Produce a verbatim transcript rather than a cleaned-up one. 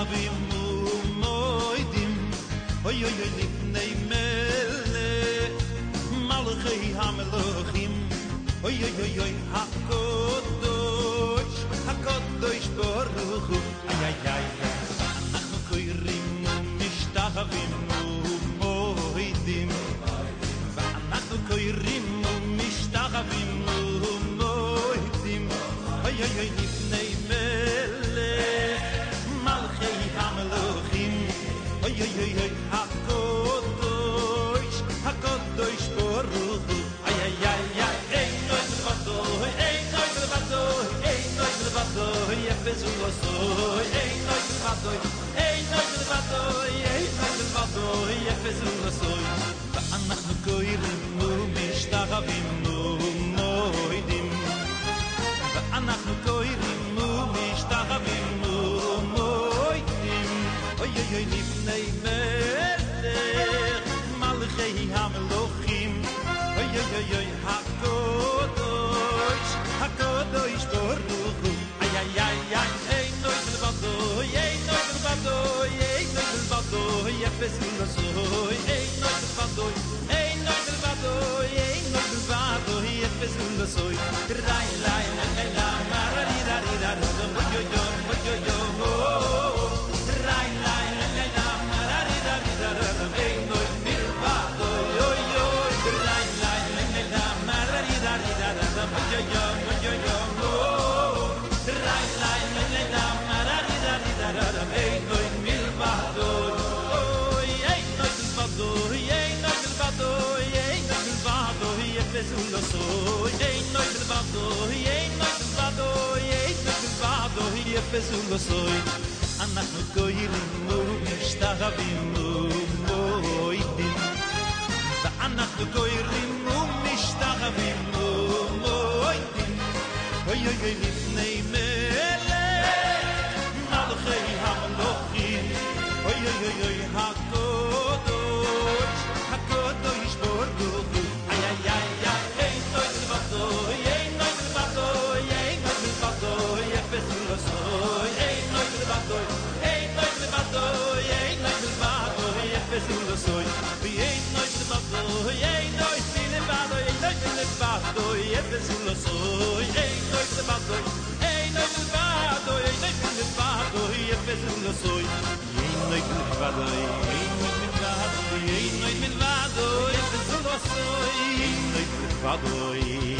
davim moidim oy oy oy lifnei mele malchei hamelochim oy oy oy oy hakodosh hakodosh baruch hu ay ay ay אנחנו קוראים משתחווים ומורידים ואנחנו קוראים ומשתחווים ומורידים אוי אוי אוי לפני מלך מלכי המלוכים אוי אוי אוי אוי הקודש הקודש ברוך הוא איי איי איי איי אין נוי מלבדו אין נוי מלבדו אין נוי מלבדו יפזו לסוי אין נוי מלבדו אין נוי מלבדו אין נוי מלבדו יפזו לסוי ואנחנו קוראים ומשתחווים ומורידים ואנחנו קוראים ומשתחווים ומורידים אוי אוי אוי לפני מלך מלכי המלוכים אוי אוי אוי אוי הקודש הקודש ברוך הוא איי איי איי איי אין נוי מלבדו אין נוי מלבדו אין נוי מלבדו יפזו לסוי אין נוי מלבדו אין נוי מלבדו אין נוי מלבדו יפזו לסוי ריי ריי ריי מרארי רארי רארי מויו יו מויו יו ריי ריי ריי מרארי רארי רארי אין נוי מלבדו יו יו ריי ריי ריי מרארי רארי רארי מויו יו מויו יו ריי ריי ריי מרארי רארי רארי אין נוי מלבדו אין נוי מלבדו אין נוי מלבדו אין נוי מלבדו יפזו לסוי אין נוי מלבדו אין נוי מלבדו אין נוי מלבדו יפזו לסוי אנחנו קוראים ומשתחווים ומורידים ואנחנו קוראים ומשתחווים ומורידים אוי אוי אוי לפני מלך מלכי המלוכים אוי אוי אוי אוי הקודש הקודש ברוך הוא איי איי איי איי אין נוי מלבדו אין נוי מלבדו אין נוי מלבדו יפזו לסוי אין נוי מלבדו אין נוי מלבדו אין נוי מלבדו יפזו לסוי אין נוי מלבדו אין נוי מלבדו אין נוי מלבדו יפזו לסוי אין נוי מלבדו אין נוי מלבדו אין נוי מלבדו יפזו לסוי אין נוי מלבדו אין נוי מלבדו אין נוי מלבדו יפזו לסוי אין נוי מלבדו